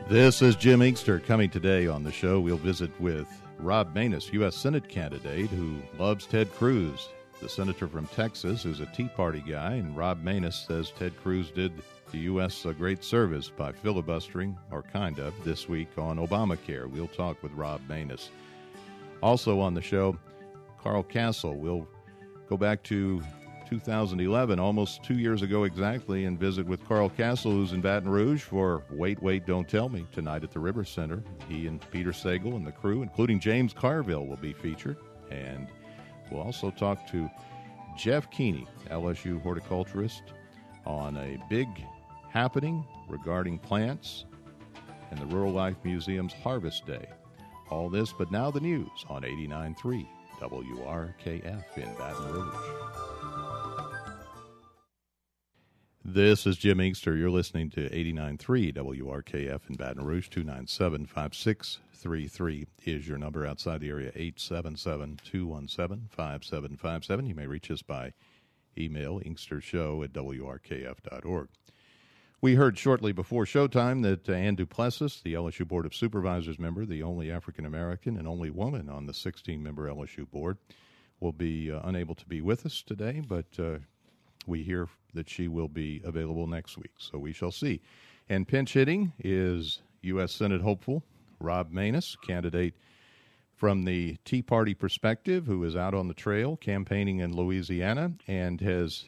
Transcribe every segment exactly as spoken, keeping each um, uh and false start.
This is Jim Inkster coming today on the show. We'll visit with Rob Maness, U S Senate candidate who loves Ted Cruz, the senator from Texas who's a Tea Party guy. And Rob Maness says Ted Cruz did the U S a great service by filibustering, or kind of, this week on Obamacare. We'll talk with Rob Maness. Also on the show, Carl Kasell. We'll go back to two thousand eleven, almost two years ago exactly, and visit with Carl Kasell, who's in Baton Rouge for Wait, Wait, Don't Tell Me tonight at the River Center. He and Peter Sagal and the crew, including James Carville, will be featured. And we'll also talk to Jeff Keeney, L S U horticulturist, on a big happening regarding plants and the Rural Life Museum's Harvest Day. All this, but now the news on eighty-nine point three W R K F in Baton Rouge. This is Jim Inkster. You're listening to eighty-nine point three W R K F in Baton Rouge. Two nine seven, five six three three is your number outside the area, eight seven seven, two one seven, five seven five seven. You may reach us by email, inkstershow at W R K F dot org. We heard shortly before showtime that uh, Ann Duplessis, the L S U Board of Supervisors member, the only African-American and only woman on the sixteen-member L S U board, will be uh, unable to be with us today, but uh, we hear that she will be available next week, so we shall see. And pinch hitting is U S Senate hopeful Rob Maness, candidate from the Tea Party perspective, who is out on the trail campaigning in Louisiana and has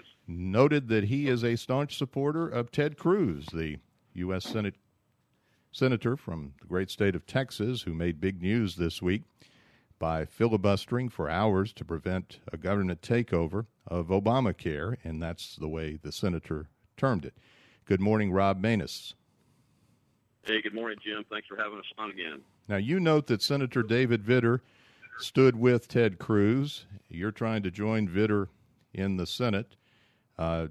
noted that he is a staunch supporter of Ted Cruz, the U S Senate senator from the great state of Texas, who made big news this week by filibustering for hours to prevent a government takeover of Obamacare, and that's the way the senator termed it. Good morning, Rob Maness. Hey, good morning, Jim. Thanks for having us on again. Now, you note that Senator David Vitter stood with Ted Cruz. You're trying to join Vitter in the Senate. Uh,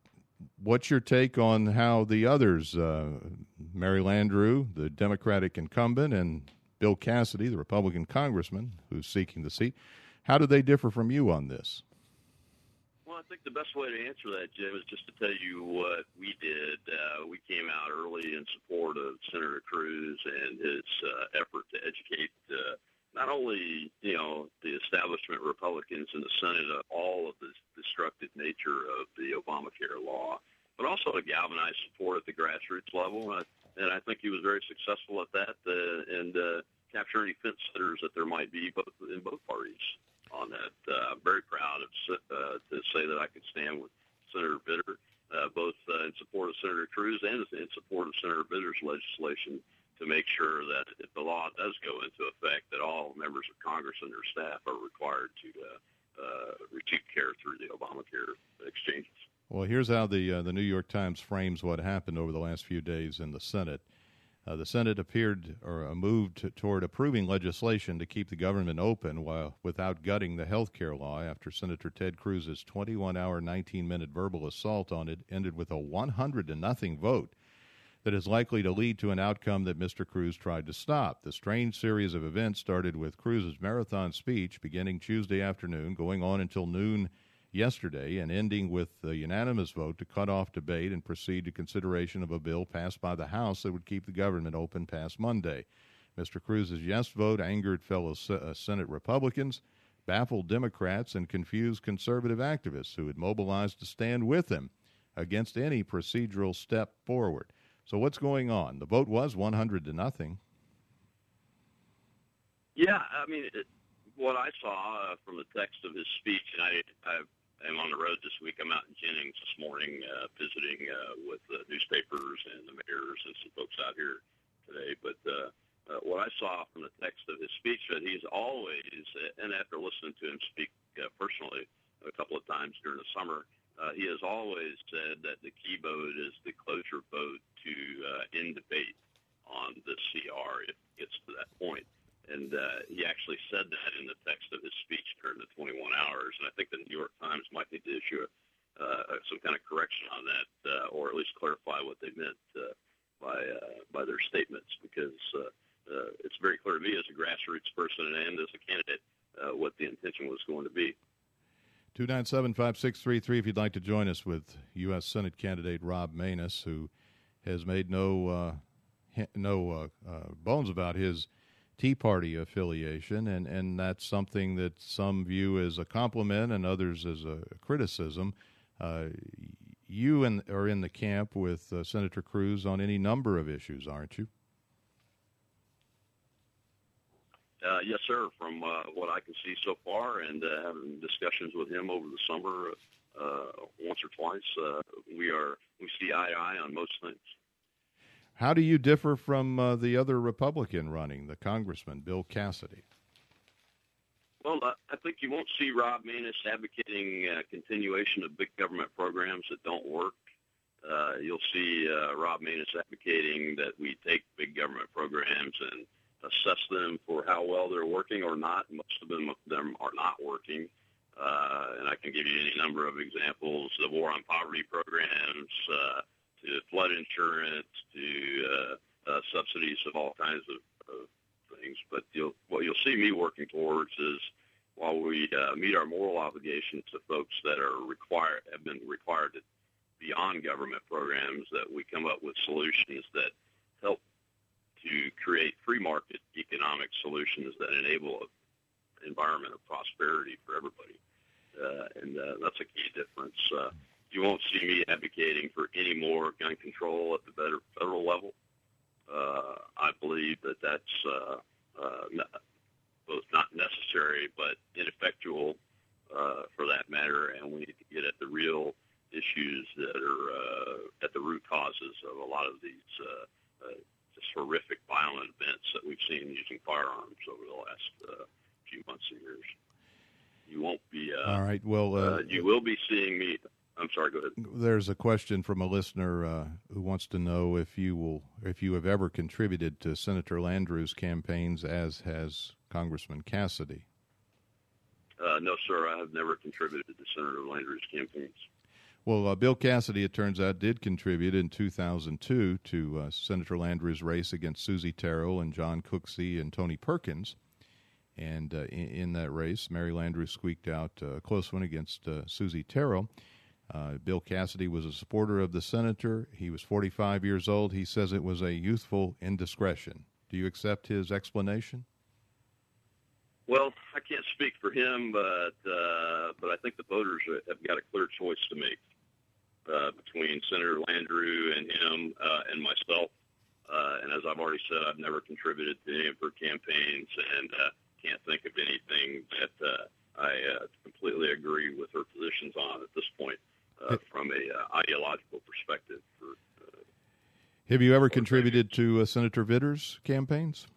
what's your take on how the others, uh, Mary Landrieu, the Democratic incumbent, and Bill Cassidy, the Republican congressman who's seeking the seat, how do they differ from you on this? Well, I think the best way to answer that, Jim, is just to tell you what we did. Uh, we came out early in support of Senator Cruz and his uh, effort to educate uh, not only, you know, the establishment Republicans in the Senate of all of the destructive nature of the Obamacare law, but also to galvanize support at the grassroots level. Uh, and I think he was very successful at that uh, and uh, capture any fence sitters that there might be both in both parties on that. Uh, I'm very proud of, uh, to say that I could stand with Senator Vitter, uh, both uh, in support of Senator Cruz and in support of Senator Vitter's legislation to make sure that if the law does go into effect, that all members of Congress and their staff are required to uh, uh, receive care through the Obamacare exchanges. Well, here's how the uh, the New York Times frames what happened over the last few days in the Senate. Uh, the Senate appeared or uh, moved to, toward approving legislation to keep the government open while without gutting the health care law after Senator Ted Cruz's twenty-one hour, nineteen minute verbal assault on it ended with a one hundred to nothing vote that is likely to lead to an outcome that Mister Cruz tried to stop. The strange series of events started with Cruz's marathon speech beginning Tuesday afternoon, going on until noon yesterday, and ending with a unanimous vote to cut off debate and proceed to consideration of a bill passed by the House that would keep the government open past Monday. Mister Cruz's yes vote angered fellow Senate Republicans, baffled Democrats, and confused conservative activists who had mobilized to stand with him against any procedural step forward. So what's going on? The vote was one hundred to nothing. Yeah, I mean, it, what I saw uh, from the text of his speech, and I, I I'm on the road this week. I'm out in Jennings this morning uh, visiting uh, with the newspapers and the mayors and some folks out here today. But uh, uh, what I saw from the text of his speech, that he's always, and after listening to him speak uh, personally a couple of times during the summer, uh, he has always said that the key vote is the cloture vote to uh, end debate on the C R if it gets to that point. And uh, he actually said that in the text of his speech during the twenty-one hours. And I think the New York Times might need to issue a, uh, some kind of correction on that, uh, or at least clarify what they meant uh, by uh, by their statements, because uh, uh, it's very clear to me as a grassroots person and as a candidate uh, what the intention was going to be. two nine seven, five six three three if you'd like to join us with U S Senate candidate Rob Maness, who has made no uh, no uh, uh, bones about his Tea Party affiliation, and, and that's something that some view as a compliment and others as a criticism. Uh, you in, are in the camp with uh, Senator Cruz on any number of issues, aren't you? Uh, yes, sir. From uh, what I can see so far, and uh, having discussions with him over the summer uh, once or twice, uh, we are we see eye to eye on most things. How do you differ from uh, the other Republican running, the Congressman Bill Cassidy? Well, uh, I think you won't see Rob Maness advocating uh, continuation of big government programs that don't work. Uh, you'll see uh, Rob Maness advocating that we take big government programs and assess them for how well they're working or not. Most of them, them are not working. Uh, and I can give you any number of examples, the war on poverty programs, uh, to flood insurance, to uh, uh, subsidies of all kinds of, of things. But you'll, what you'll see me working towards is, while we uh, meet our moral obligations to folks that are required, have been required to be on government programs, that we come up with solutions that help to create free market economic solutions that enable an environment of prosperity for everybody. Uh, and uh, that's a key difference. Uh, you won't see me advocating for any more gun control at the better federal level. Uh, I believe that that's uh, uh, not, both not necessary but ineffectual uh, for that matter, and we need to get at the real issues that are uh, at the root causes of a lot of these uh, uh, just horrific violent events that we've seen using firearms over the last uh, few months and years. You won't be. Uh, All right. Well, uh, uh, you will be seeing me. I'm sorry. Go ahead. There's a question from a listener uh, who wants to know if you will, if you have ever contributed to Senator Landrieu's campaigns, as has Congressman Cassidy. Uh, no, sir. I have never contributed to Senator Landrieu's campaigns. Well, uh, Bill Cassidy, it turns out, did contribute in two thousand two to uh, Senator Landrieu's race against Susie Terrell and John Cooksey and Tony Perkins. And uh, in, in that race, Mary Landrieu squeaked out a close one against uh, Susie Terrell. Uh, Bill Cassidy was a supporter of the senator. He was forty-five years old. He says it was a youthful indiscretion. Do you accept his explanation? Well, I can't speak for him, but uh, but I think the voters have got a clear choice to make uh, between Senator Landrieu and him uh, and myself. Uh, and as I've already said, I've never contributed to any of her campaigns, and uh, can't think of anything that uh, I uh, completely agree with her positions on at this point uh, from a uh, ideological perspective. For, uh, have you ever contributed to uh, Senator Vitter's campaigns?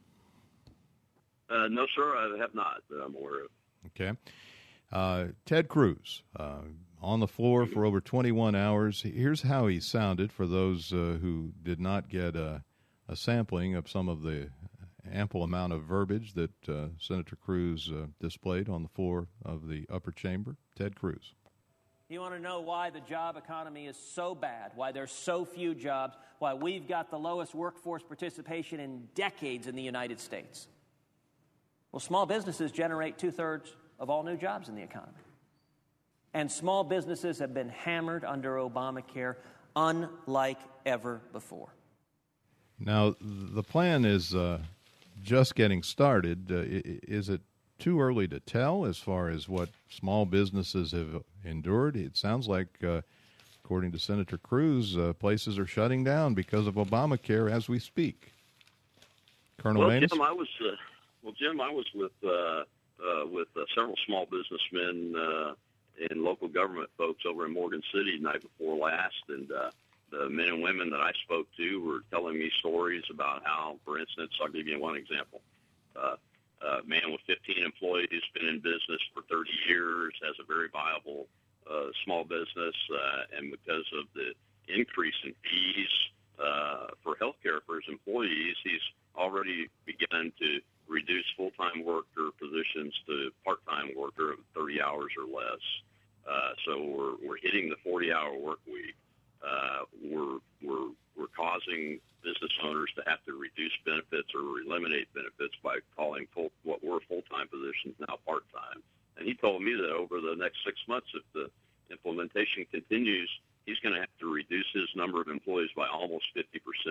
Uh, no, sir, I have not that I'm aware of. Okay. Uh, Ted Cruz, uh, on the floor for over twenty-one hours. Here's how he sounded for those uh, who did not get a, a sampling of some of the ample amount of verbiage that uh, Senator Cruz uh, displayed on the floor of the upper chamber. Ted Cruz. You want to know why the job economy is so bad, why there's so few jobs, why we've got the lowest workforce participation in decades in the United States? Well, small businesses generate two-thirds of all new jobs in the economy. And small businesses have been hammered under Obamacare unlike ever before. Now, the plan is uh, just getting started. Uh, is it too early to tell as far as what small businesses have endured? It sounds like, uh, according to Senator Cruz, uh, places are shutting down because of Obamacare as we speak. Colonel well, Maness? Jim, I was... Uh... Well, Jim, I was with uh, uh, with uh, several small businessmen uh, and local government folks over in Morgan City the night before last, and uh, the men and women that I spoke to were telling me stories about how, for instance, I'll give you one example. Uh, a man with fifteen employees, been in business for thirty years, has a very viable uh, small business, uh, and because of the increase in fees uh, for health care for his employees, he's already begun to reduce full-time worker positions to part-time worker of thirty hours or less. Uh, so we're we're hitting the forty-hour work week. Uh, we're we're we're causing business owners to have to reduce benefits or eliminate benefits by calling full, what were full-time positions now part-time. And he told me that over the next six months, if the implementation continues, he's going to have to reduce his number of employees by almost fifty percent.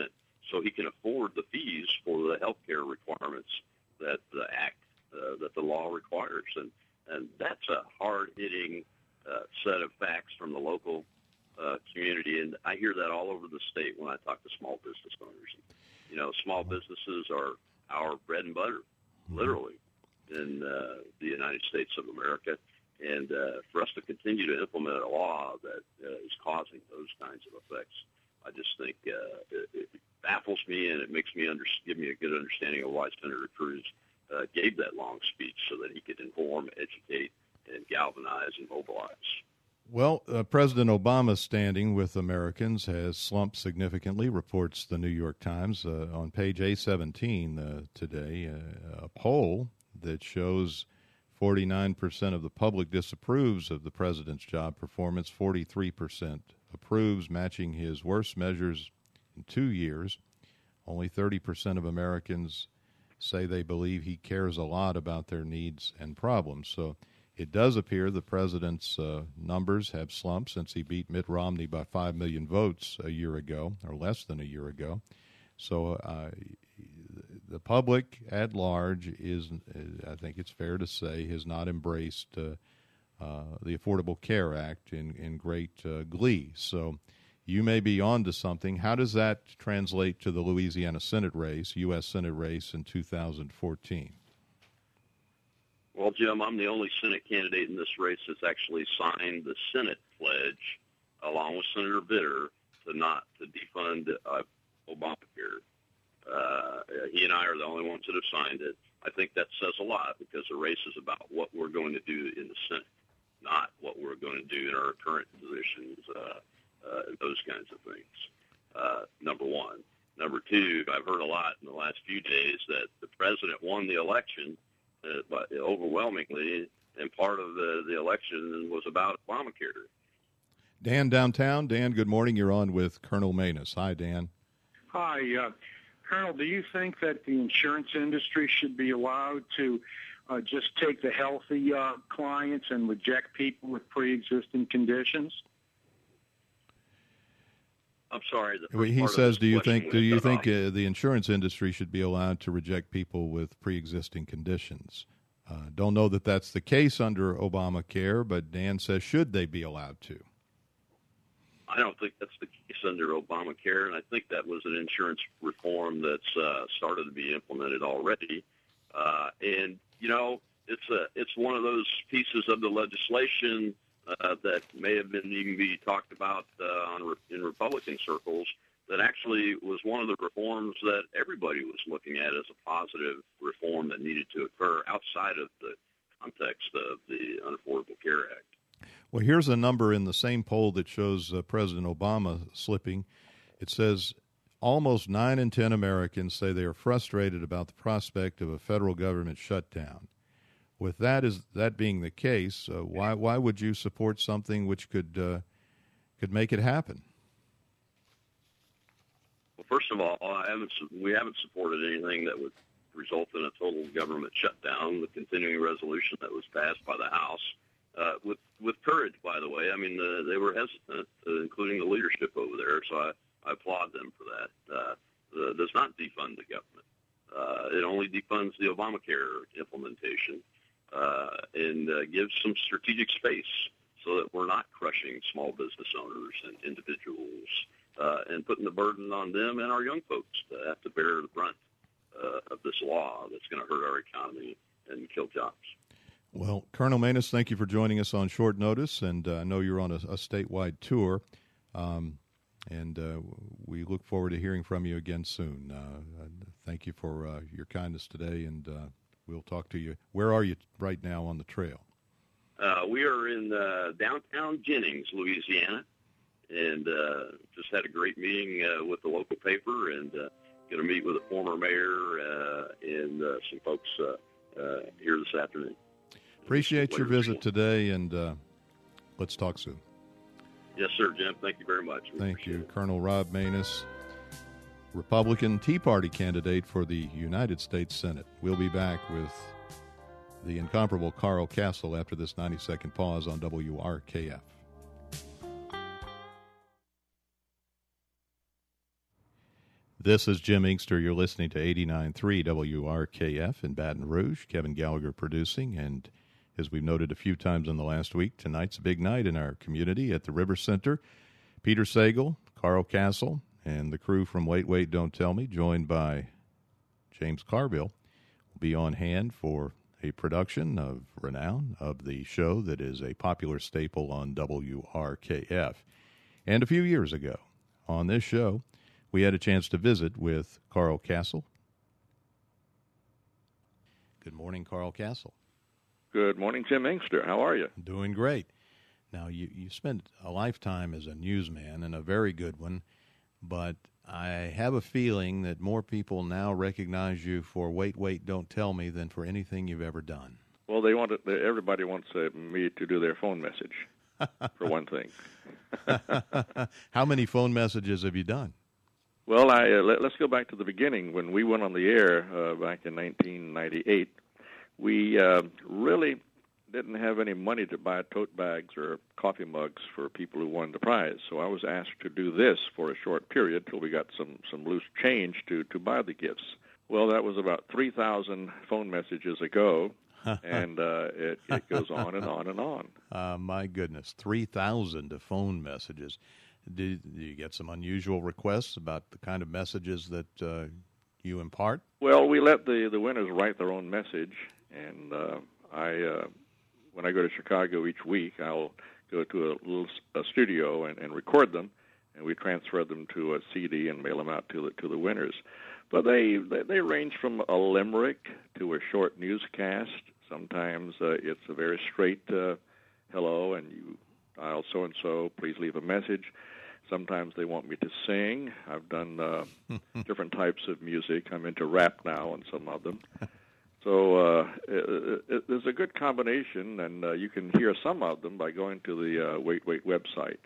so he can afford the fees for the health care requirements that the act, uh, that the law requires. And, and that's a hard-hitting uh, set of facts from the local uh, community. And I hear that all over the state when I talk to small business owners. You know, small businesses are our bread and butter, literally, in uh, the United States of America. And uh, for us to continue to implement a law that uh, is causing those kinds of effects, I just think uh, it, it baffles me, and it makes me under, give me a good understanding of why Senator Cruz uh, gave that long speech, so that he could inform, educate, and galvanize and mobilize. Well, uh, President Obama's standing with Americans has slumped significantly, reports the New York Times. Uh, on page A seventeen uh, today, uh, a poll that shows forty-nine percent of the public disapproves of the president's job performance, forty-three percent approves, matching his worst measures in two years. Only thirty percent of Americans say they believe he cares a lot about their needs and problems. So it does appear the president's uh, numbers have slumped since he beat Mitt Romney by five million votes a year ago, or less than a year ago. So uh, the public at large is, I think it's fair to say, has not embraced uh, uh, the Affordable Care Act in, in great uh, glee. So you may be on to something. How does that translate to the Louisiana Senate race, U S Senate race in two thousand fourteen? Well, Jim, I'm the only Senate candidate in this race that's actually signed the Senate pledge, along with Senator Vitter, to not to defund uh, Obamacare. Uh, he and I are the only ones that have signed it. I think that says a lot, because the race is about what we're going to do in the Senate, not what we're going to do in our current positions, uh, uh, those kinds of things, uh, number one. Number two, I've heard a lot in the last few days that the president won the election uh, but overwhelmingly, and part of the, the election was about Obamacare. Dan downtown. Dan, good morning. You're on with Colonel Manus. Hi, Dan. Hi, uh, Colonel. Do you think that the insurance industry should be allowed to uh, just take the healthy uh, clients and reject people with pre-existing conditions? I'm sorry. The he says, "Do you think? Do you think uh, the insurance industry should be allowed to reject people with pre-existing conditions?" Uh, don't know that that's the case under Obamacare, but Dan says, should they be allowed to? I don't think that's the case under Obamacare, and I think that was an insurance reform that's uh, started to be implemented already. Uh, and you know, it's a it's one of those pieces of the legislation uh, that may have been even be talked about uh, on in Republican circles. That actually was one of the reforms that everybody was looking at as a positive reform that needed to occur outside of the context of the Unaffordable Care Act. Well, here's a number in the same poll that shows uh, President Obama slipping. It says almost nine in ten Americans say they are frustrated about the prospect of a federal government shutdown. With that is that being the case, uh, why why would you support something which could uh, could make it happen? Well, first of all, I haven't we haven't supported anything that would result in a total government shutdown. The continuing resolution that was passed by the House. Uh, with with courage, by the way. I mean, uh, they were hesitant, uh, including the leadership over there, so I, I applaud them for that. Uh, the, does not defund the government. Uh, it only defunds the Obamacare implementation uh, and uh, gives some strategic space so that we're not crushing small business owners and individuals uh, and putting the burden on them and our young folks to have to bear the brunt uh, of this law that's going to hurt our economy and kill jobs. Well, Colonel Manus, thank you for joining us on short notice, and uh, I know you're on a, a statewide tour, um, and uh, we look forward to hearing from you again soon. Uh, thank you for uh, your kindness today, and uh, we'll talk to you. Where are you right now on the trail? Uh, we are in uh, downtown Jennings, Louisiana, and uh, just had a great meeting uh, with the local paper, and uh, going to meet with the former mayor uh, and uh, some folks uh, uh, here this afternoon. Appreciate your visit today, and uh, let's talk soon. Yes, sir, Jim. Thank you very much. We Thank you. it. Colonel Rob Manus, Republican Tea Party candidate for the United States Senate. We'll be back with the incomparable Carl Castle after this ninety-second pause on W R K F. This is Jim Inkster. You're listening to eighty-nine point three W R K F in Baton Rouge. Kevin Gallagher producing. And as we've noted a few times in the last week, tonight's a big night in our community at the River Center. Peter Sagal, Carl Castle, and the crew from Wait, Wait, Don't Tell Me, joined by James Carville, will be on hand for a production of renown of the show that is a popular staple on W R K F. And a few years ago, on this show, we had a chance to visit with Carl Castle. Good morning, Carl Castle. Good morning, Jim Inkster. How are you? Doing great. Now, you, you spent a lifetime as a newsman, and a very good one, but I have a feeling that more people now recognize you for Wait, Wait, Don't Tell Me than for anything you've ever done. Well, they want it, everybody wants uh, me to do their phone message, for one thing. How many phone messages have you done? Well, I uh, let, let's go back to the beginning. When we went on the air uh, back in nineteen ninety-eight, we uh, really didn't have any money to buy tote bags or coffee mugs for people who won the prize. So I was asked to do this for a short period till we got some, some loose change to, to buy the gifts. Well, that was about three thousand phone messages ago, and uh, it, it goes on and on and on. Uh, my goodness, three thousand phone messages. Did, did you get some unusual requests about the kind of messages that uh, you impart? Well, we let the, the winners write their own message, and uh, I... Uh, When I go to Chicago each week, I'll go to a little a studio and, and record them, and we transfer them to a C D and mail them out to the to the winners. But they they, they range from a limerick to a short newscast. Sometimes uh, it's a very straight uh, hello, and you dial so and so. Please leave a message. Sometimes they want me to sing. I've done uh, different types of music. I'm into rap now on some of them. So uh, it, it, there's a good combination, and uh, you can hear some of them by going to the uh, Wait Wait website.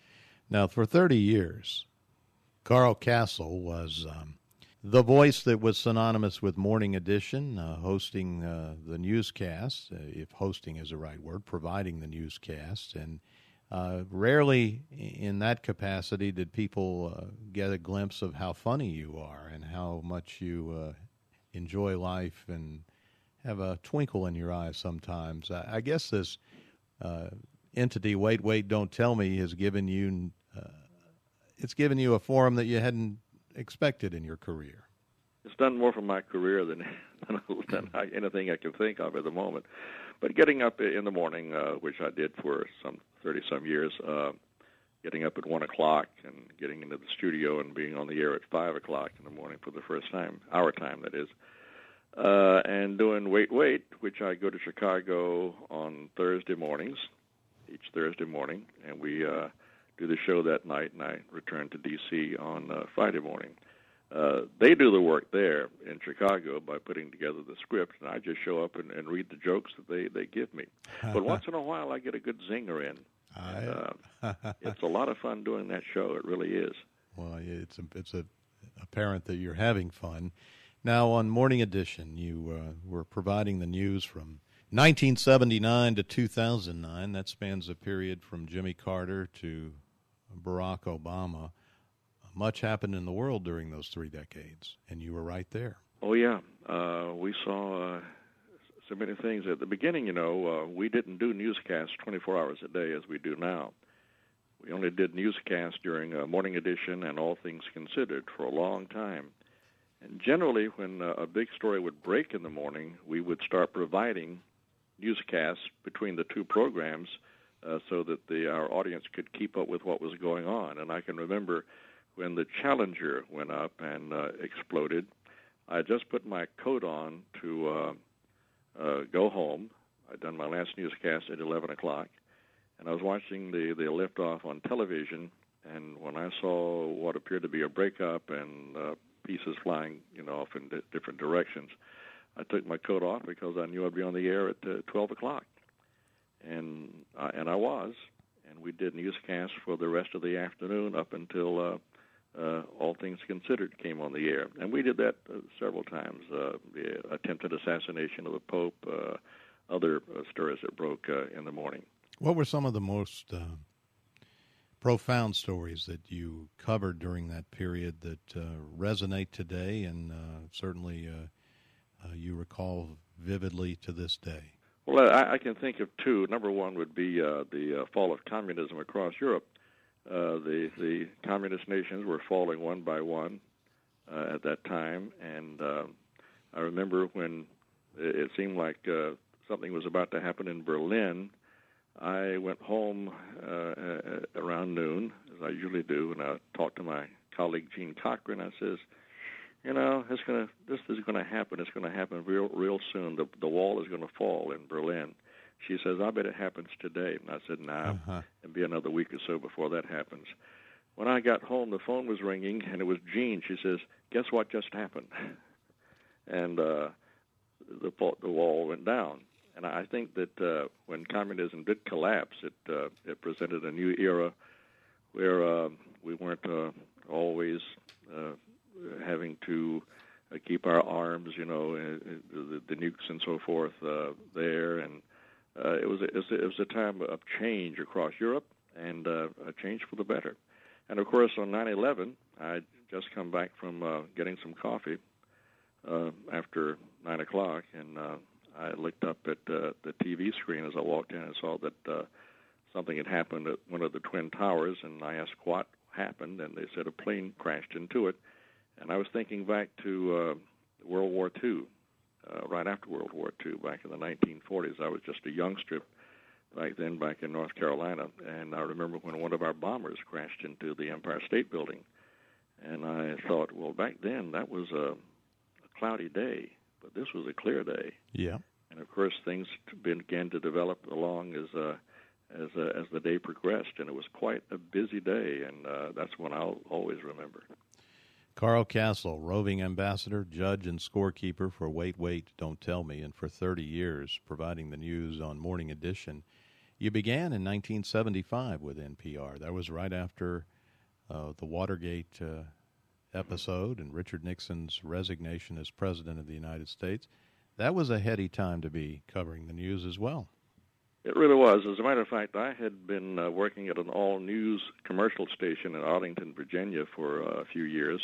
Now, for thirty years, Carl Castle was um, the voice that was synonymous with Morning Edition, uh, hosting uh, the newscast, uh, if hosting is the right word, providing the newscast. And uh, rarely in that capacity did people uh, get a glimpse of how funny you are and how much you uh, enjoy life and have a twinkle in your eyes sometimes. I, I guess this uh, entity, Wait, Wait, Don't Tell Me, has given you, uh, it's given you a forum that you hadn't expected in your career. It's done more for my career than, than I, anything I can think of at the moment. But getting up in the morning, uh, which I did for some thirty-some years, uh, getting up at one o'clock and getting into the studio and being on the air at five o'clock in the morning for the first time, our time that is, uh, and doing Wait, Wait, which I go to Chicago on Thursday mornings, each Thursday morning, and we uh, do the show that night, and I return to D C on uh, Friday morning. Uh, they do the work there in Chicago by putting together the script, and I just show up and, and read the jokes that they, they give me. But once in a while, I get a good zinger in. And, uh, it's a lot of fun doing that show. It really is. Well, it's a, it's a, apparent that you're having fun. Now, on Morning Edition, you uh, were providing the news from nineteen seventy-nine to two thousand nine. That spans a period from Jimmy Carter to Barack Obama. Much happened in the world during those three decades, and you were right there. Oh, yeah. Uh, we saw uh, so many things. At the beginning, you know, uh, we didn't do newscasts twenty-four hours a day as we do now. We only did newscasts during uh, Morning Edition and All Things Considered for a long time. And generally, when uh, a big story would break in the morning, we would start providing newscasts between the two programs uh, so that the, our audience could keep up with what was going on. And I can remember when the Challenger went up and uh, exploded, I just put my coat on to uh, uh, go home. I'd done my last newscast at eleven o'clock, and I was watching the, the liftoff on television, and when I saw what appeared to be a breakup and uh, pieces flying, you know, off in di- different directions, I took my coat off because I knew I'd be on the air at uh, twelve o'clock. And, uh, and I was, and we did newscasts for the rest of the afternoon up until uh, Uh, All Things Considered came on the air. And we did that uh, several times. Uh, the attempted assassination of the Pope, uh, other uh, stories that broke uh, in the morning. What were some of the most uh, profound stories that you covered during that period that uh, resonate today and uh, certainly uh, uh, you recall vividly to this day? Well, I, I can think of two. Number one would be uh, the uh, fall of communism across Europe. Uh, the the communist nations were falling one by one uh, at that time, and uh, I remember when it seemed like uh, something was about to happen in Berlin. I went home uh, around noon, as I usually do, and I talked to my colleague Gene Cochran. I says, you know, it's gonna this is going to happen. It's going to happen real real soon. The the wall is going to fall in Berlin. She says, I bet it happens today. And I said, nah, uh-huh. it'll be another week or so before that happens. When I got home, the phone was ringing, and it was Jean. She says, guess what just happened? And uh, the the wall went down. And I think that uh, when communism did collapse, it uh, it presented a new era where uh, we weren't uh, always uh, having to uh, keep our arms, you know, uh, the, the nukes and so forth uh, there. And uh, it was a, it was a, it was a time of change across Europe, and uh, a change for the better. And of course, on nine eleven, I just come back from uh, getting some coffee uh, after nine o'clock, and uh, I looked up at uh, the T V screen as I walked in and saw that uh, something had happened at one of the Twin Towers, and I asked what happened, and they said a plane crashed into it. And I was thinking back to uh, World War Two, uh, right after World War Two, back in the nineteen forties. I was just a youngster back then, back in North Carolina, and I remember when one of our bombers crashed into the Empire State Building. And I thought, well, back then that was a, a cloudy day, but this was a clear day. Yeah. And of course, things began to develop along as uh, as uh, as the day progressed, and it was quite a busy day, and uh, that's one I'll always remember. Carl Kasell, roving ambassador, judge, and scorekeeper for Wait, Wait, Don't Tell Me, and for thirty years providing the news on Morning Edition. You began in nineteen seventy-five with N P R. That was right after uh, the Watergate uh, episode and Richard Nixon's resignation as President of the United States. That was a heady time to be covering the news as well. It really was. As a matter of fact, I had been uh, working at an all-news commercial station in Arlington, Virginia for uh, a few years,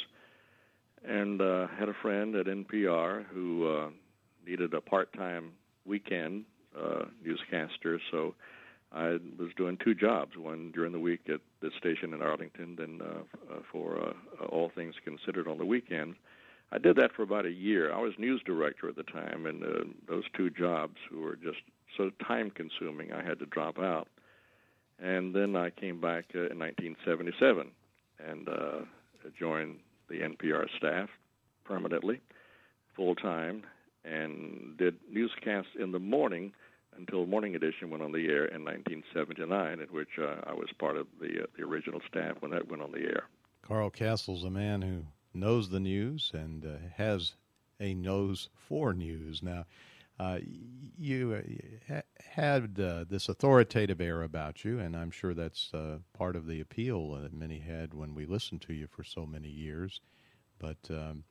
and uh, had a friend at N P R who uh, needed a part-time weekend uh, newscaster, so I was doing two jobs, one during the week at the station in Arlington, then uh, uh, for uh, All Things Considered on the weekends. I did that for about a year. I was news director at the time, and uh, those two jobs were just so time-consuming I had to drop out. And then I came back uh, in nineteen seventy-seven and uh, joined the N P R staff permanently, full-time, and did newscasts in the morning until Morning Edition went on the air in nineteen seventy-nine, in which uh, I was part of the, uh, the original staff when that went on the air. Carl Kasell's a man who knows the news and uh, has a nose for news. Now, uh, you uh, ha- had uh, this authoritative air about you, and I'm sure that's uh, part of the appeal that many had when we listened to you for so many years. But um,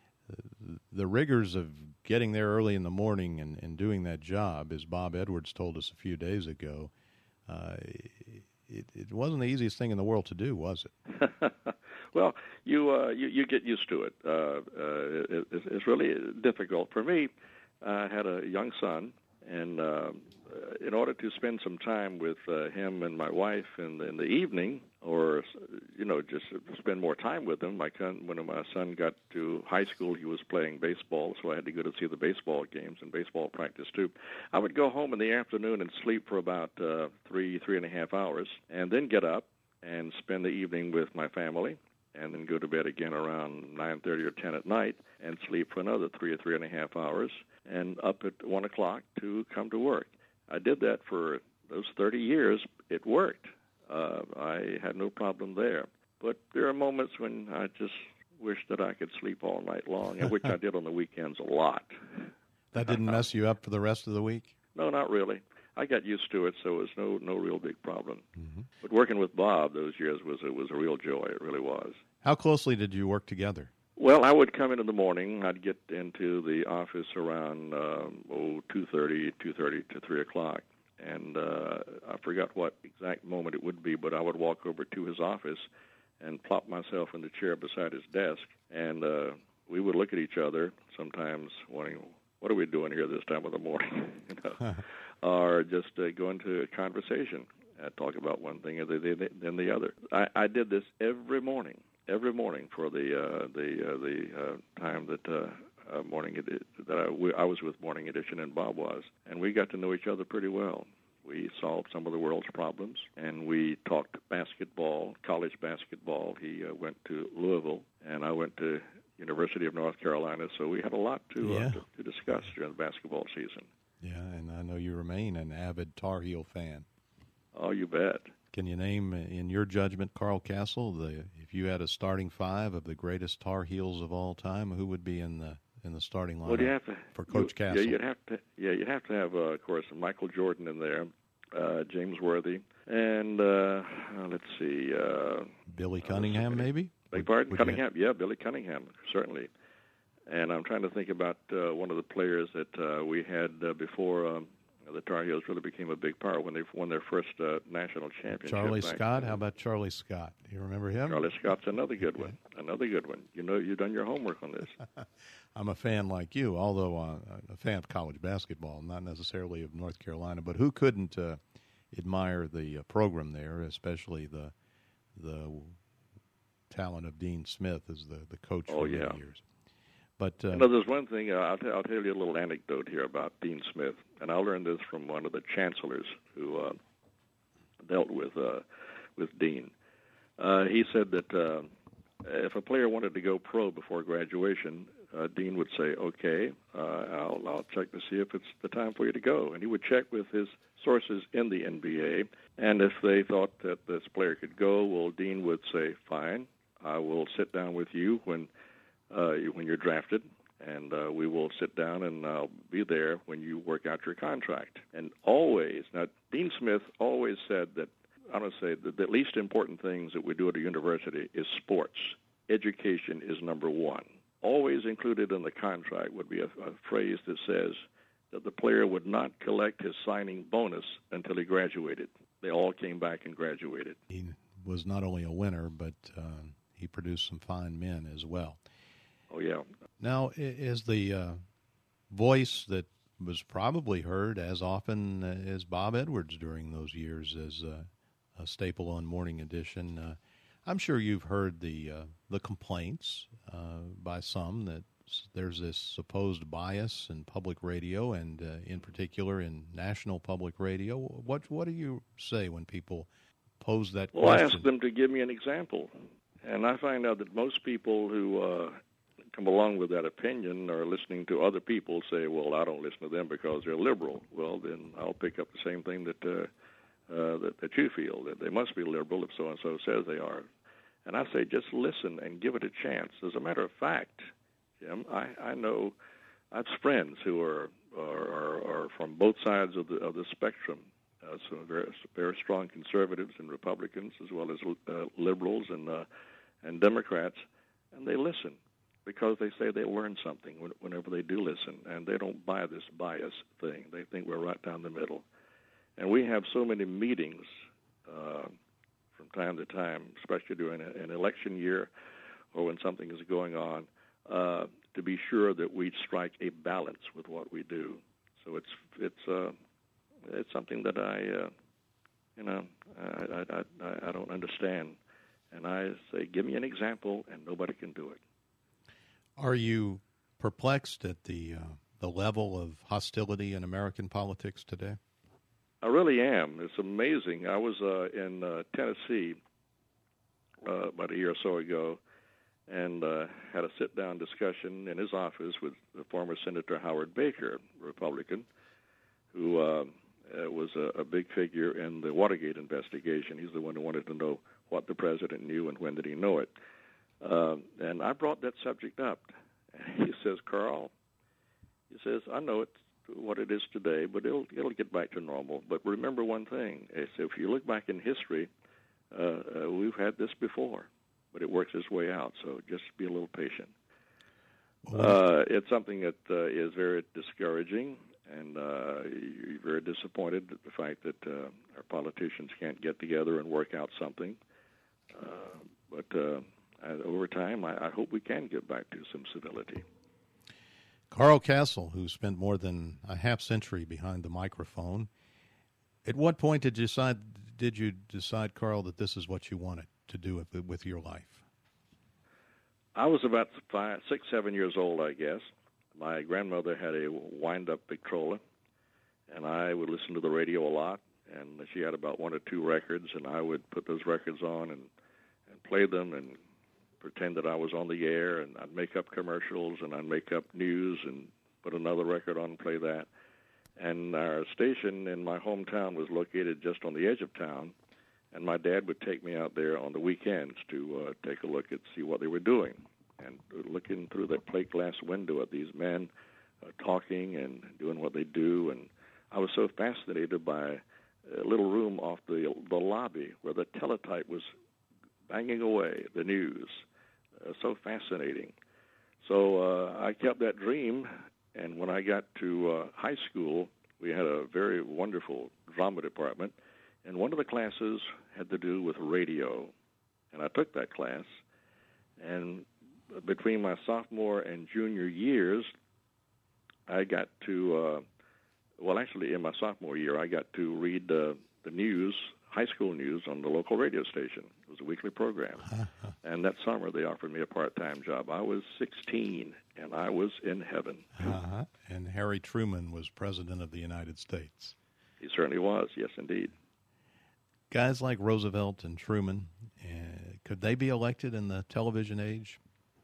the rigors of getting there early in the morning and, and doing that job, as Bob Edwards told us a few days ago, uh, it, it wasn't the easiest thing in the world to do, was it? Well, you, uh, you you get used to it. Uh, uh, it. It's really difficult. For me, I had a young son, and uh, in order to spend some time with uh, him and my wife in the, in the evening, or you know, just spend more time with him, my son, when my son got to high school, he was playing baseball, so I had to go to see the baseball games and baseball practice too. I would go home in the afternoon and sleep for about uh, three, three and a half hours, and then get up and spend the evening with my family, and then go to bed again around nine thirty or ten at night and sleep for another three or three and a half hours, and up at one o'clock to come to work. I did that for those thirty years. It worked. Uh, I had no problem there. But there are moments when I just wish that I could sleep all night long, and which I did on the weekends a lot. That didn't mess you up for the rest of the week? No, not really. I got used to it, so it was no no real big problem. Mm-hmm. But working with Bob those years was it was a real joy. It really was. How closely did you work together? Well, I would come in in the morning. I'd get into the office around um, oh two thirty, two thirty to three o'clock, and uh, I forgot what exact moment it would be, but I would walk over to his office and plop myself in the chair beside his desk, and uh, we would look at each other, sometimes wondering, what are we doing here this time of the morning? you know? Or just uh, go into a conversation and talk about one thing and then the other. I, I did this every morning, every morning for the uh, the uh, the uh, time that uh, uh, morning edi- that I, we, I was with Morning Edition and Bob was, and we got to know each other pretty well. We solved some of the world's problems, and we talked basketball, college basketball. He uh, went to Louisville, and I went to University of North Carolina, so we had a lot to, yeah. uh, to, to discuss during the basketball season. Yeah, and I know you remain an avid Tar Heel fan. Oh, you bet. Can you name, in your judgment, Carl Castle, the if you had a starting five of the greatest Tar Heels of all time, who would be in the in the starting lineup well, you have to, for Coach you, Castle? Yeah, you'd have to. Yeah, you'd have to have, uh, of course, Michael Jordan in there, uh, James Worthy, and uh, let's see, uh, Billy Cunningham, uh, maybe. Beg pardon, Cunningham. Yeah, Billy Cunningham, certainly. And I'm trying to think about uh, one of the players that uh, we had uh, before um, the Tar Heels really became a big part when they won their first uh, national championship. Charlie Scott. How about Charlie Scott? Do you remember him? Charlie Scott's another good one. Another good one. You know, you've done your homework on this. I'm a fan like you, although uh, a fan of college basketball, not necessarily of North Carolina. But who couldn't uh, admire the uh, program there, especially the the talent of Dean Smith as the, the coach oh, for yeah. many years. But uh, you know, there's one thing, uh, I'll, t- I'll tell you a little anecdote here about Dean Smith, and I learned this from one of the chancellors who uh, dealt with uh, with Dean. Uh, he said that uh, if a player wanted to go pro before graduation, uh, Dean would say, okay, uh, I'll, I'll check to see if it's the time for you to go. And he would check with his sources in the N B A, and if they thought that this player could go, well, Dean would say, fine, I will sit down with you when Uh, when you're drafted, and uh, we will sit down and I'll be there when you work out your contract. And always, now, Dean Smith always said that, I'm going to say, that the least important things that we do at a university is sports. Education is number one. Always included in the contract would be a, a phrase that says that the player would not collect his signing bonus until he graduated. They all came back and graduated. He was not only a winner, but uh, he produced some fine men as well. Oh, yeah. Now, is the uh, voice that was probably heard as often as Bob Edwards during those years as uh, a staple on Morning Edition? Uh, I'm sure you've heard the uh, the complaints uh, by some that there's this supposed bias in public radio and uh, in particular in national public radio. What what do you say when people pose that well, question? Well, I ask them to give me an example. And I find out that most people who uh, come along with that opinion are listening to other people say, well, I don't listen to them because they're liberal. Well, then I'll pick up the same thing that uh, uh, that, that you feel, that they must be liberal if so-and-so says they are. And I say just listen and give it a chance. As a matter of fact, Jim, I, I know I have friends who are are, are, are from both sides of the of the spectrum. Uh, some very very strong conservatives and Republicans, as well as uh, liberals and uh, and Democrats, and they listen because they say they learn something whenever they do listen, and they don't buy this bias thing. They think we're right down the middle. And we have so many meetings uh, from time to time, especially during a, an election year or when something is going on, uh, to be sure that we strike a balance with what we do. So it's it's uh, it's something that I, uh, you know, I, I, I, I don't understand. And I say, give me an example, and nobody can do it. Are you perplexed at the uh, the level of hostility in American politics today? I really am. It's amazing. I was uh, in uh, Tennessee uh, about a year or so ago and uh, had a sit-down discussion in his office with the former Senator Howard Baker, Republican, who uh, was a, a big figure in the Watergate investigation. He's the one who wanted to know what the president knew and when did he know it. Uh, and I brought that subject up. He says, Carl, he says, I know it's what it is today, but it'll it'll get back to normal. But remember one thing. He said, if you look back in history, uh, uh, we've had this before, but it works its way out, so just be a little patient. Uh, it's something that uh, is very discouraging, And uh, you're very disappointed at the fact that uh, our politicians can't get together and work out something. Uh, but uh, over time, I, I hope we can get back to some civility. Carl Kasell, who spent more than a half century behind the microphone, at what point did you decide, did you decide, Carl, that this is what you wanted to do with, with your life? I was about five, six, seven years old, I guess. My grandmother had a wind-up Victrola, and I would listen to the radio a lot, and she had about one or two records, and I would put those records on and, and play them and pretend that I was on the air, and I'd make up commercials, and I'd make up news and put another record on and play that. And our station in my hometown was located just on the edge of town, and my dad would take me out there on the weekends to uh, take a look at, see what they were doing. And looking through that plate glass window at these men uh, talking and doing what they do. And I was so fascinated by a little room off the the lobby where the teletype was banging away, the news. Uh, so fascinating. So uh, I kept that dream, and when I got to uh, high school, we had a very wonderful drama department, and one of the classes had to do with radio. And I took that class, and between my sophomore and junior years, I got to, uh, well, actually in my sophomore year, I got to read uh, the news, high school news, on the local radio station. It was a weekly program. Uh-huh. And that summer, they offered me a part-time job. I was sixteen, and I was in heaven. Uh-huh. And Harry Truman was President of the United States. He certainly was, yes, indeed. Guys like Roosevelt and Truman, uh, could they be elected in the television age?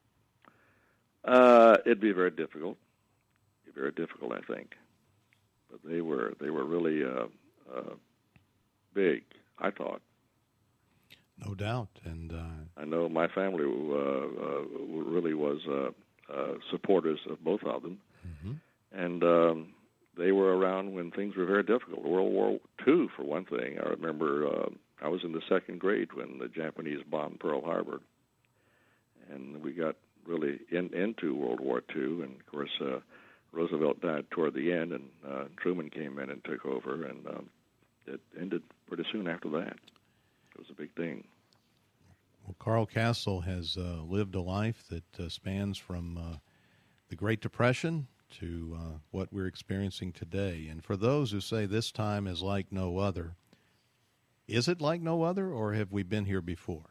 Uh, it'd be very difficult. It'd be very difficult, I think. But they were they were really uh, uh, big, I thought. No doubt, and uh, I know my family uh, uh, really was uh, uh, supporters of both of them, mm-hmm. and um, they were around when things were very difficult. World War Two, for one thing. I remember uh, I was in the second grade when the Japanese bombed Pearl Harbor, and we got really in, into World War Two, and of course uh, Roosevelt died toward the end, and uh, Truman came in and took over, and um, it ended pretty soon after that. It was a big thing. Well, Carl Kasell has uh, lived a life that uh, spans from uh, the Great Depression to uh, what we're experiencing today. And for those who say this time is like no other, is it like no other, or have we been here before?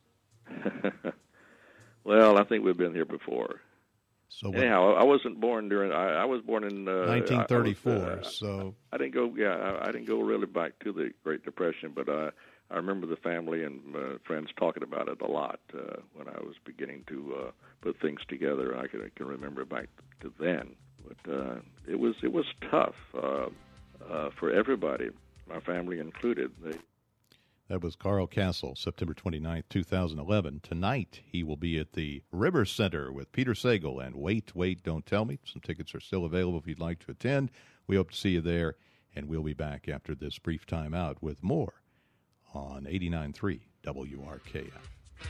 Well, I think we've been here before. So what, anyhow, I wasn't born during. I, I was born in uh, nineteen thirty-four. I was, uh, so I, I didn't go. Yeah, I, I didn't go really back to the Great Depression, but uh, I remember the family and uh, friends talking about it a lot uh, when I was beginning to uh, put things together. I can, I can remember back to then, but uh, it was it was tough uh, uh, for everybody, my family included. They, That was Carl Kasell, September twenty-ninth, twenty eleven. Tonight, he will be at the River Center with Peter Sagal and Wait, Wait, Don't Tell Me. Some tickets are still available if you'd like to attend. We hope to see you there, and we'll be back after this brief time out with more on eighty-nine point three W R K F.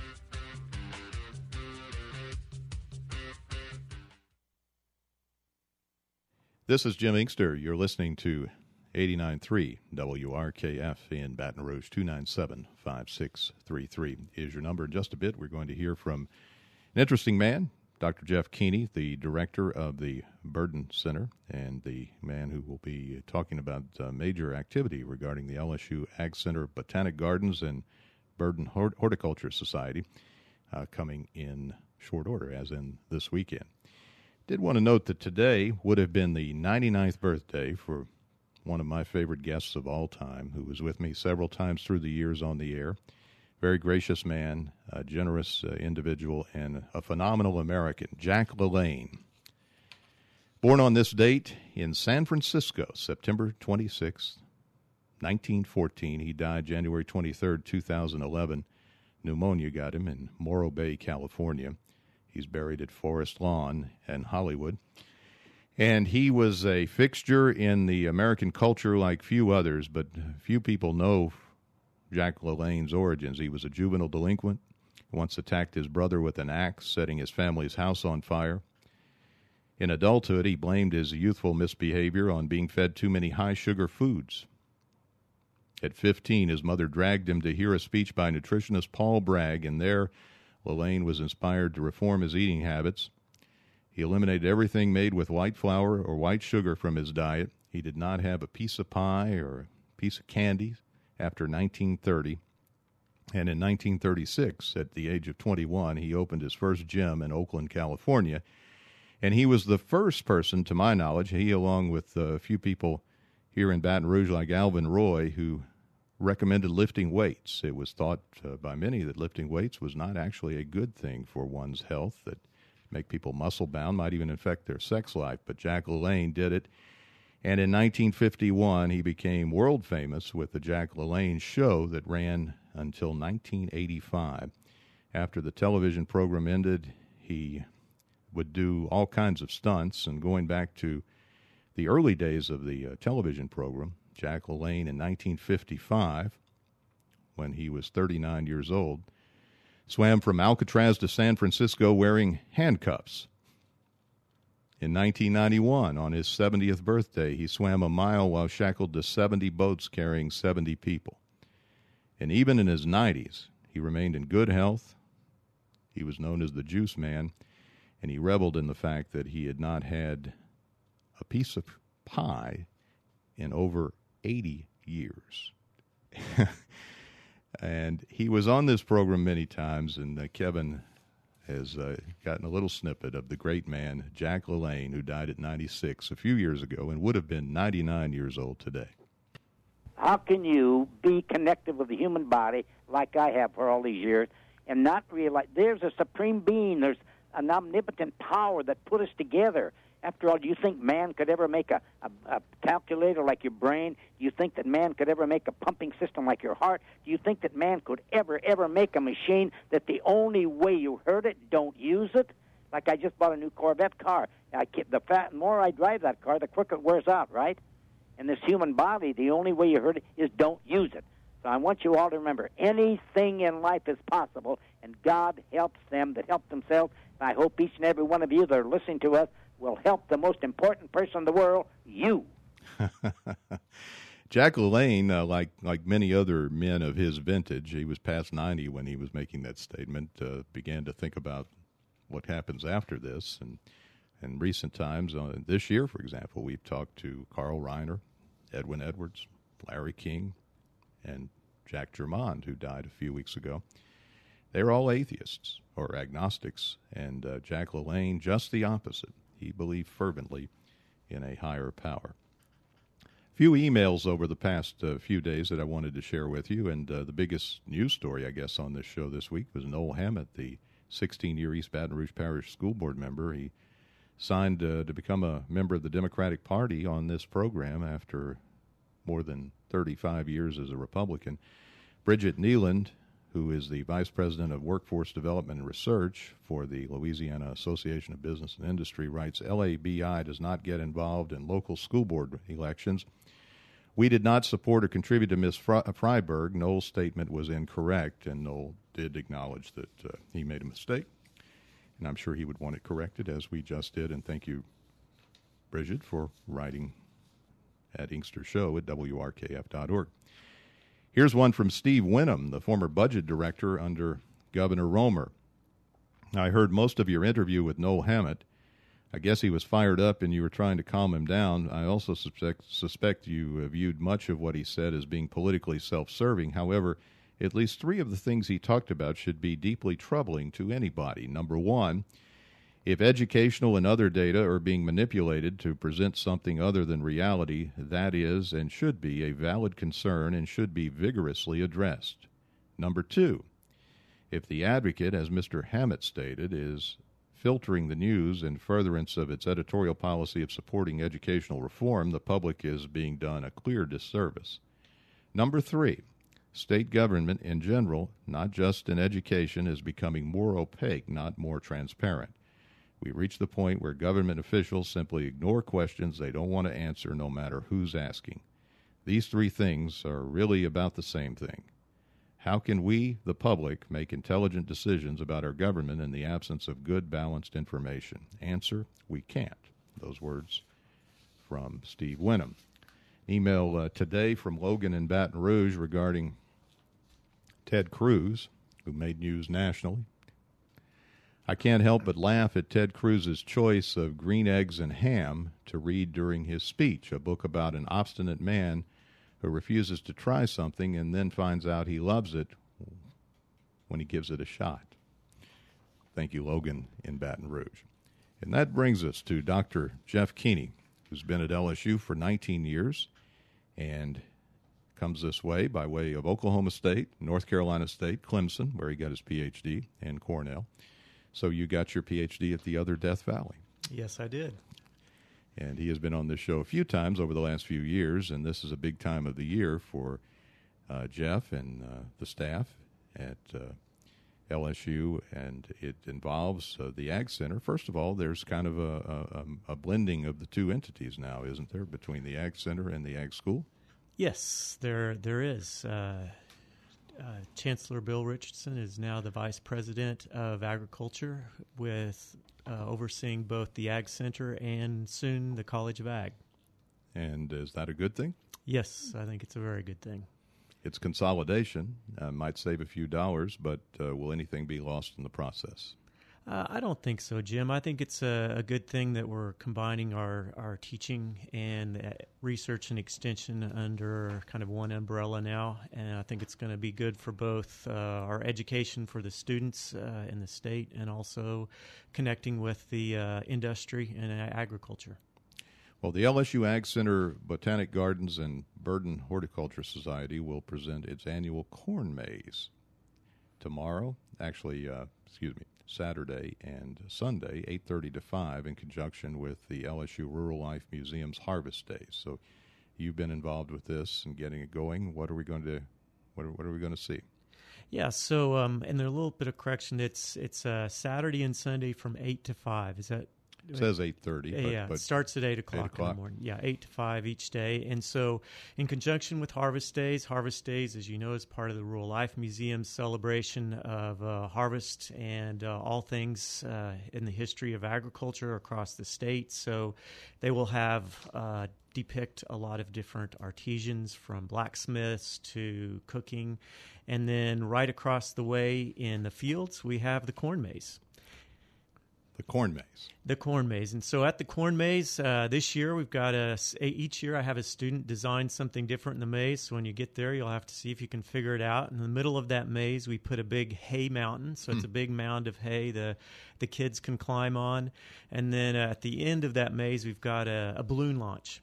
This is Jim Inkster. You're listening to eighty-nine point three W R K F in Baton Rouge. Two nine seven, five six three three is your number. In just a bit, we're going to hear from an interesting man, Doctor Jeff Keeney, the director of the Burden Center, and the man who will be talking about uh, major activity regarding the L S U Ag Center Botanic Gardens and Burden Hort- Horticulture Society uh, coming in short order, as in this weekend. Did want to note that today would have been the ninety-ninth birthday for one of my favorite guests of all time, who was with me several times through the years on the air. Very gracious man, a generous uh, individual, and a phenomenal American, Jack LaLanne. Born on this date in San Francisco, September twenty-sixth, nineteen fourteen. He died January twenty-third, two thousand eleven. Pneumonia got him in Morro Bay, California. He's buried at Forest Lawn in Hollywood. And he was a fixture in the American culture like few others, but few people know Jack LaLanne's origins. He was a juvenile delinquent, once attacked his brother with an axe, setting his family's house on fire. In adulthood, he blamed his youthful misbehavior on being fed too many high-sugar foods. At fifteen, his mother dragged him to hear a speech by nutritionist Paul Bragg, and there Lelane was inspired to reform his eating habits. He eliminated everything made with white flour or white sugar from his diet. He did not have a piece of pie or a piece of candy after nineteen thirty. And in nineteen thirty-six, at the age of twenty-one, he opened his first gym in Oakland, California. And he was the first person, to my knowledge, he along with a few people here in Baton Rouge like Alvin Roy, who recommended lifting weights. It was thought uh, by many that lifting weights was not actually a good thing for one's health, that make people muscle-bound, might even affect their sex life. But Jack LaLanne did it. And in nineteen fifty-one, he became world famous with the Jack LaLanne Show that ran until nineteen eighty-five. After the television program ended, he would do all kinds of stunts. And going back to the early days of the uh, television program, Jack LaLanne in nineteen fifty-five, when he was thirty-nine years old, swam from Alcatraz to San Francisco wearing handcuffs. In nineteen ninety-one, on his seventieth birthday, he swam a mile while shackled to seventy boats carrying seventy people. And even in his nineties, he remained in good health. He was known as the Juice Man, and he reveled in the fact that he had not had a piece of pie in over eighty years. And he was on this program many times, and uh, Kevin has uh, gotten a little snippet of the great man, Jack LaLanne, who died at ninety-six a few years ago and would have been ninety-nine years old today. How can you be connected with the human body like I have for all these years and not realize there's a supreme being, there's an omnipotent power that put us together? After all, do you think man could ever make a, a, a calculator like your brain? Do you think that man could ever make a pumping system like your heart? Do you think that man could ever, ever make a machine that the only way you heard it, don't use it? Like I just bought a new Corvette car. I keep, the fat, more I drive that car, the quicker it wears out, right? And this human body, the only way you heard it is don't use it. So I want you all to remember, anything in life is possible, and God helps them that help themselves. And I hope each and every one of you that are listening to us will help the most important person in the world, you. Jack LaLanne, uh, like like many other men of his vintage, he was past ninety when he was making that statement, uh, began to think about what happens after this. And in recent times, uh, this year, for example, we've talked to Carl Reiner, Edwin Edwards, Larry King, and Jack Germond, who died a few weeks ago. They're all atheists or agnostics, and uh, Jack LaLanne, just the opposite. He believed fervently in a higher power. A few emails over the past uh, few days that I wanted to share with you, and uh, the biggest news story, I guess, on this show this week was Noel Hammett, the sixteen-year East Baton Rouge Parish School Board member. He signed uh, to become a member of the Democratic Party on this program after more than thirty-five years as a Republican. Bridget Neeland, who is the Vice President of Workforce Development and Research for the Louisiana Association of Business and Industry, writes, L A B I does not get involved in local school board elections. We did not support or contribute to Miz Freiberg. Noel's statement was incorrect, and Noel did acknowledge that uh, he made a mistake, and I'm sure he would want it corrected, as we just did. And thank you, Bridget, for writing at Inkster Show at W R K F dot org. Here's one from Steve Winham, the former budget director under Governor Romer. I heard most of your interview with Noel Hammett. I guess he was fired up and you were trying to calm him down. I also suspect, suspect you viewed much of what he said as being politically self-serving. However, at least three of the things he talked about should be deeply troubling to anybody. Number one, if educational and other data are being manipulated to present something other than reality, that is and should be a valid concern and should be vigorously addressed. Number two, if the advocate, as Mister Hammett stated, is filtering the news in furtherance of its editorial policy of supporting educational reform, the public is being done a clear disservice. Number three, state government in general, not just in education, is becoming more opaque, not more transparent. We reach the point where government officials simply ignore questions they don't want to answer, no matter who's asking. These three things are really about the same thing. How can we, the public, make intelligent decisions about our government in the absence of good, balanced information? Answer, we can't. Those words from Steve Winham. Email uh, today from Logan in Baton Rouge regarding Ted Cruz, who made news nationally. I can't help but laugh at Ted Cruz's choice of Green Eggs and Ham to read during his speech, a book about an obstinate man who refuses to try something and then finds out he loves it when he gives it a shot. Thank you, Logan in Baton Rouge. And that brings us to Doctor Jeff Keeney, who's been at L S U for nineteen years and comes this way by way of Oklahoma State, North Carolina State, Clemson, where he got his P H D, and Cornell. So you got your P H D at the other Death Valley. Yes, I did. And he has been on this show a few times over the last few years, and this is a big time of the year for uh, Jeff and uh, the staff at uh, L S U, and it involves uh, the Ag Center. First of all, there's kind of a, a, a blending of the two entities now, isn't there, between the Ag Center and the Ag School? Yes, there there is. Uh, uh, Chancellor Bill Richardson is now the Vice President of Agriculture, with uh, overseeing both the Ag Center and soon the College of Ag. And is that a good thing? Yes, I think it's a very good thing. It's consolidation. Uh, might save a few dollars, but uh, will anything be lost in the process? Uh, I don't think so, Jim. I think it's a, a good thing that we're combining our, our teaching and uh, research and extension under kind of one umbrella now, and I think it's going to be good for both uh, our education for the students uh, in the state and also connecting with the uh, industry and uh, agriculture. Well, the L S U Ag Center Botanic Gardens and Burden Horticulture Society will present its annual corn maze tomorrow, actually, uh, excuse me, Saturday and Sunday, eight thirty to five, in conjunction with the L S U Rural Life Museum's Harvest Days. So you've been involved with this and getting it going. What are we going to, what are, what are we going to see? Yeah, so, um, and there's a little bit of correction. It's it's uh, Saturday and Sunday from eight to five. Is that? It says eight thirty. Yeah, but, yeah. but it starts at eight o'clock, eight o'clock in the morning. Yeah, eight to five each day. And so in conjunction with Harvest Days, Harvest Days, as you know, is part of the Rural Life Museum's celebration of uh, harvest and uh, all things uh, in the history of agriculture across the state. So they will have uh, depict a lot of different artisans, from blacksmiths to cooking. And then right across the way in the fields, we have the corn maze. The corn maze. The corn maze. And so at the corn maze, uh, this year we've got a, each year I have a student design something different in the maze. So when you get there, you'll have to see if you can figure it out. In the middle of that maze, we put a big hay mountain. So it's mm. a big mound of hay the the kids can climb on. And then uh, at the end of that maze, we've got a, a balloon launch.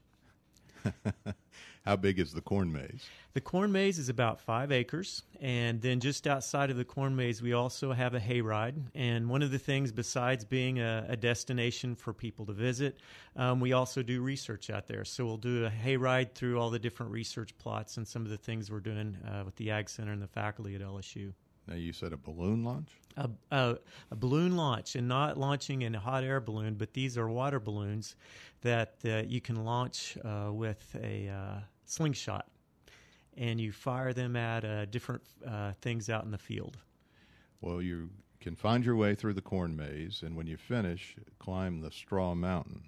How big is the corn maze? The corn maze is about five acres, and then just outside of the corn maze, we also have a hayride. And one of the things, besides being a, a destination for people to visit, um, we also do research out there. So we'll do a hayride through all the different research plots and some of the things we're doing uh, with the Ag Center and the faculty at L S U. Now, you said a balloon launch? A, a, a balloon launch, and not launching in a hot air balloon, but these are water balloons that uh, you can launch uh, with a uh, slingshot, and you fire them at uh, different uh, things out in the field. Well, you can find your way through the corn maze, and when you finish, climb the Straw Mountain.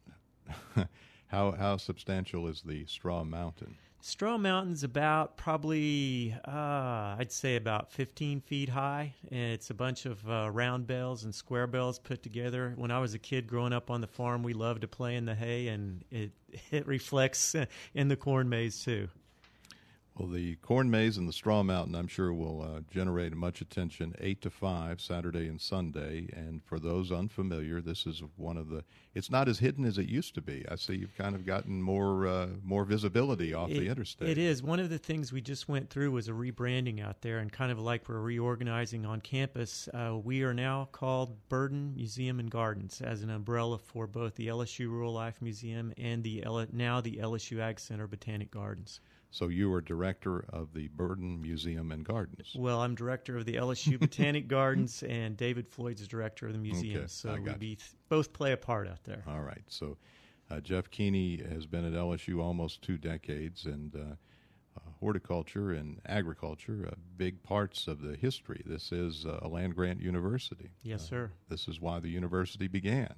how how substantial is the Straw Mountain? Straw Mountain's about probably, uh, I'd say about fifteen feet high. And it's a bunch of uh, round bells and square bells put together. When I was a kid growing up on the farm, we loved to play in the hay, and it, it reflects in the corn maze too. Well, the corn maze and the Straw Mountain, I'm sure, will uh, generate much attention, eight to five, Saturday and Sunday. And for those unfamiliar, this is one of the, it's not as hidden as it used to be. I see you've kind of gotten more uh, more visibility off it, the interstate. It is. One of the things we just went through was a rebranding out there, and kind of like we're reorganizing on campus. Uh, we are now called Burden Museum and Gardens, as an umbrella for both the L S U Rural Life Museum and the L- now the L S U Ag Center Botanic Gardens. So you are director of the Burden Museum and Gardens. Well, I'm director of the L S U Botanic Gardens, and David Floyd's director of the museum. Okay, so we be, you. both play a part out there. All right. So uh, Jeff Keeney has been at L S U almost two decades, and uh, uh, horticulture and agriculture, uh, big parts of the history. This is uh, a land-grant university. Yes, sir. Uh, this is why the university began.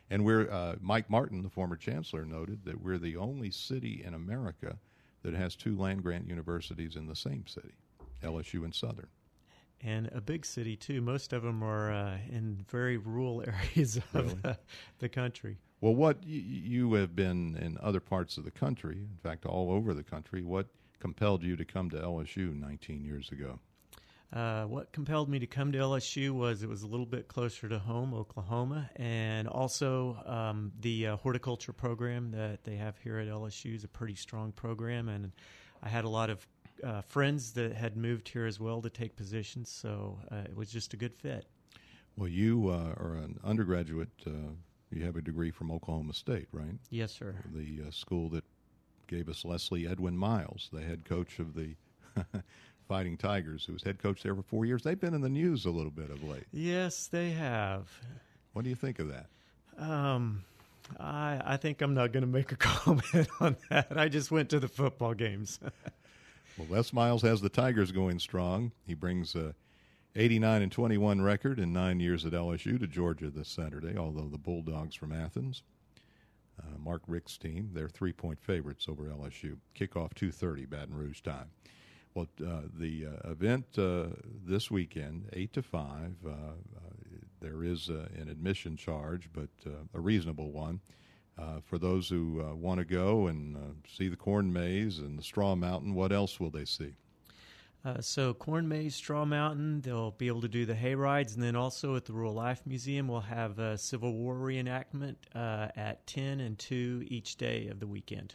And we're uh, Mike Martin, the former chancellor, noted that we're the only city in America that has two land-grant universities in the same city, L S U and Southern. And a big city, too. Most of them are uh, in very rural areas of Really? the, the country. Well, what y- you have been in other parts of the country, in fact, all over the country, what compelled you to come to L S U nineteen years ago? Uh, what compelled me to come to L S U was it was a little bit closer to home, Oklahoma, and also um, the uh, horticulture program that they have here at L S U is a pretty strong program, and I had a lot of uh, friends that had moved here as well to take positions, so uh, it was just a good fit. Well, you uh, are an undergraduate. Uh, you have a degree from Oklahoma State, right? Yes, sir. The uh, school that gave us Leslie Edwin Miles, the head coach of the Fighting Tigers, who was head coach there for four years. They've been in the news a little bit of late. Yes, they have. What do you think of that? Um, I I think I'm not going to make a comment on that. I just went to the football games. Well, Les Miles has the Tigers going strong. He brings a eighty-nine and twenty-one record in nine years at L S U to Georgia this Saturday, although the Bulldogs from Athens, uh, Mark Richt's team, they're three-point favorites over L S U. Kickoff two thirty Baton Rouge time. Well, uh, the uh, event uh, this weekend, eight to five, uh, uh, there is uh, an admission charge, but uh, a reasonable one. Uh, for those who uh, want to go and uh, see the corn maze and the Straw Mountain, what else will they see? Uh, so Corn Maze, Straw Mountain, they'll be able to do the hay rides, and then also at the Rural Life Museum we'll have a Civil War reenactment uh, at ten and two each day of the weekend.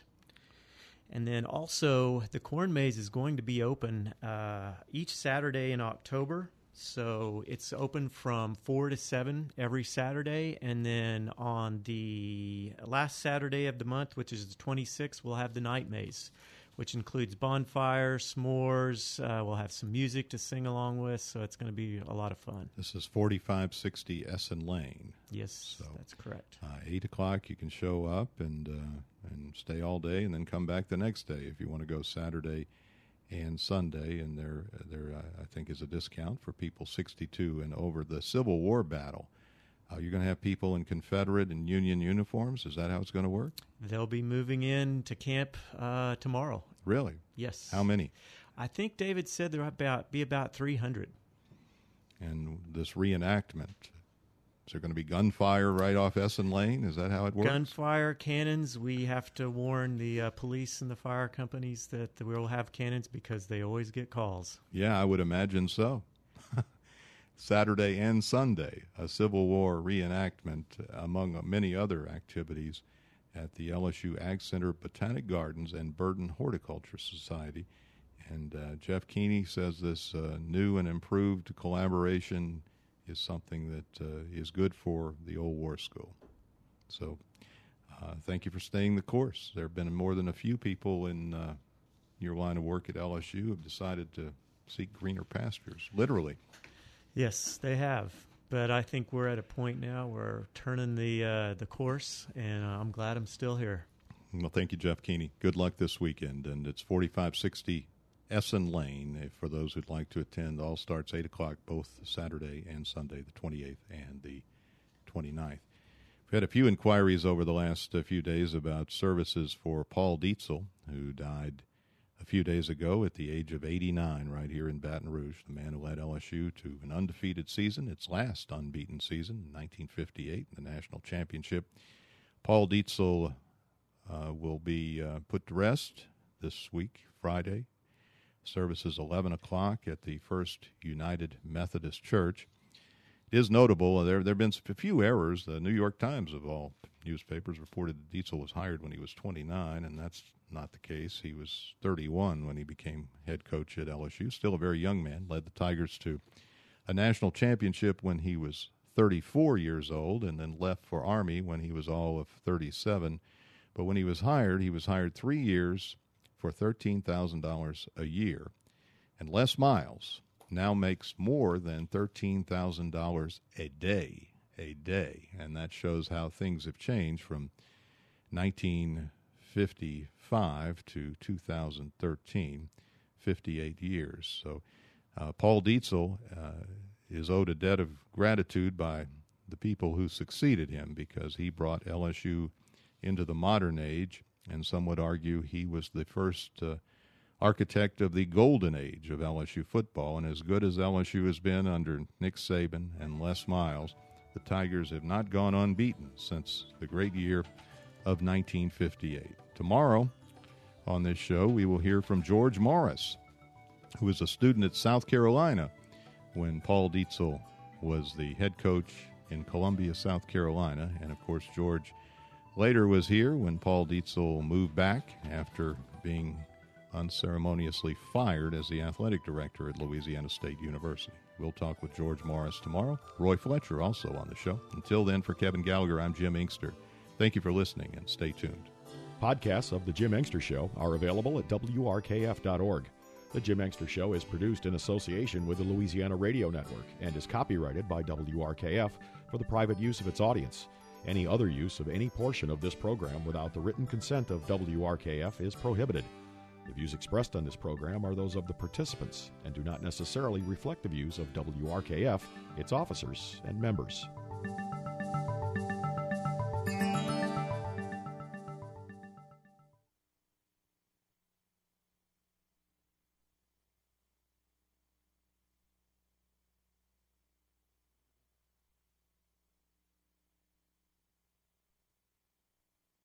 And then also the Corn Maze is going to be open uh, each Saturday in October. So it's open from four to seven every Saturday. And then on the last Saturday of the month, which is the twenty-sixth, we'll have the Night Maze, which includes bonfire, s'mores. Uh, we'll have some music to sing along with. So it's going to be a lot of fun. This is forty-five sixty Essen Lane. Yes, So, that's correct. Uh, eight o'clock, you can show up and uh, and stay all day, and then come back the next day if you want to go Saturday and Sunday. And there, there uh, I think, is a discount for people sixty-two and over. The Civil War battle. Uh, you're going to have people in Confederate and Union uniforms. Is that how it's going to work? They'll be moving in to camp uh, tomorrow. Really? Yes. How many? I think David said there about be about three hundred. And this reenactment, is there going to be gunfire right off Essen Lane? Is that how it works? Gunfire, cannons. We have to warn the uh, police and the fire companies that we'll have cannons because they always get calls. Yeah, I would imagine so. Saturday and Sunday, a Civil War reenactment, among many other activities, at the L S U Ag Center, Botanic Gardens, and Burton Horticulture Society. And uh, Jeff Keeney says this uh, new and improved collaboration is something that uh, is good for the old war school. So uh, thank you for staying the course. There have been more than a few people in uh, your line of work at L S U who have decided to seek greener pastures, literally. Yes, they have. But I think we're at a point now where we're turning the uh, the course, and uh, I'm glad I'm still here. Well, thank you, Jeff Keeney. Good luck this weekend. And it's forty-five sixty Essen Lane. For those who'd like to attend, all starts eight o'clock both Saturday and Sunday, the twenty-eighth and the twenty-ninth. We've had a few inquiries over the last uh, few days about services for Paul Dietzel, who died a few days ago at the age of eighty-nine right here in Baton Rouge, the man who led L S U to an undefeated season, its last unbeaten season in nineteen fifty-eight, the national championship. Paul Dietzel uh, will be uh, put to rest this week, Friday. Service is eleven o'clock at the First United Methodist Church. It is notable, there there have been a few errors. The New York Times, of all newspapers, reported that Dietzel was hired when he was twenty-nine, and that's not the case. He was thirty-one when he became head coach at L S U. Still a very young man, led the Tigers to a national championship when he was thirty-four years old, and then left for Army when he was all of thirty-seven. But when he was hired, he was hired three years for thirteen thousand dollars a year. And Les Miles now makes more than thirteen thousand dollars a day, a day. And that shows how things have changed from nineteen fifty-five to two thousand thirteen, fifty-eight years. So uh, Paul Dietzel uh, is owed a debt of gratitude by the people who succeeded him, because he brought L S U into the modern age, and some would argue he was the first uh, architect of the golden age of L S U football. And as good as L S U has been under Nick Saban and Les Miles, the Tigers have not gone unbeaten since the great year of nineteen fifty-eight. Tomorrow on this show, we will hear from George Morris, who was a student at South Carolina when Paul Dietzel was the head coach in Columbia, South Carolina. And, of course, George later was here when Paul Dietzel moved back after being unceremoniously fired as the athletic director at Louisiana State University. We'll talk with George Morris tomorrow. Roy Fletcher also on the show. Until then, for Kevin Gallagher, I'm Jim Inkster. Thank you for listening, and stay tuned. Podcasts of The Jim Inkster Show are available at W R K F dot org. The Jim Inkster Show is produced in association with the Louisiana Radio Network and is copyrighted by W R K F for the private use of its audience. Any other use of any portion of this program without the written consent of W R K F is prohibited. The views expressed on this program are those of the participants and do not necessarily reflect the views of W R K F, its officers, and members.